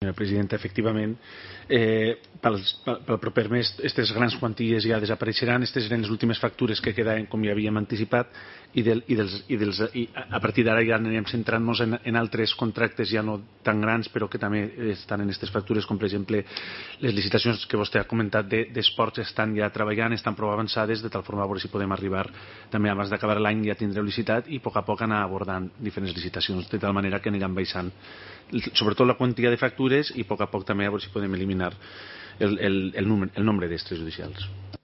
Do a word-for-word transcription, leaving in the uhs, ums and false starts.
Senyora presidenta, efectivament, eh, pel, pel proper mes aquestes grans quanties ja desapareixeran. Aquestes eren les últimes factures que quedaven, com ja havíem anticipat, i, del, i, dels, i, dels, i a partir d'ara ja anirem centrant-nos en, en altres contractes ja no tan grans, però que també estan en aquestes factures, com per exemple les licitacions que vostè ha comentat d'esports de, estan ja treballant, estan prou avançades, de tal forma a veure si podem arribar també abans d'acabar l'any ja tindreu licitat i a poc a poc anar abordant diferents licitacions, de tal manera que aniran baixant sobretot la quantia de factures i a poc a poc també a veure si podem eliminar el, el, el, el nombre d'extrajudicials.